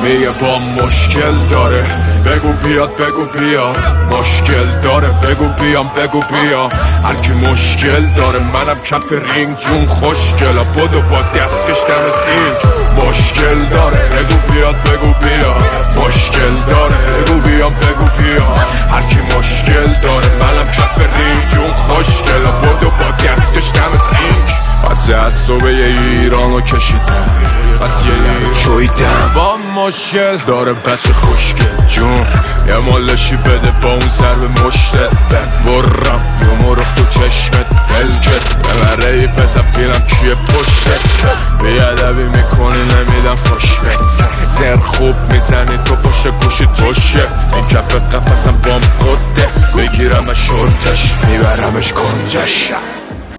میگه با مشکل داره، بگو بیاد بگو بیا، مشکل داره بگو بیام بگو بیا. هر کی مشکل داره منم کف رینگ جون خوشگلا، بدو با دستکش دم سینگ. مشکل داره بگو بیاد بگو بیا، مشکل داره بگو بیام بگو بیا. هر کی مشکل داره منم کف رینگ جون خوشگلا، بدو با دستکش دم سینگ. تعصب ایرانو کشیدم پس یه چویدم با مشکل داره بچه خوشگل جون. یه مالشی بده با اون ضرب مشتت برم یه مرخ تو چشمت دلکت ببره ای پسر پیرم کیه پشتت. بیادبی میکنی نمیدم فشبت، زر خوب میزنی تو پشت گوشید باشه. این کف قفصم بام خوده بگیرم شورتش میبرمش کنجش.